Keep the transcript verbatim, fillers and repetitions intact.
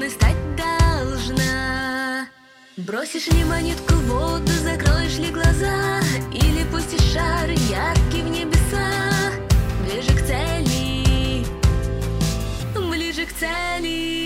которой стать должна. Бросишь ли монетку в воду, закроешь ли глаза, или пустишь шар яркий в небеса? Ближе к цели, ближе к цели.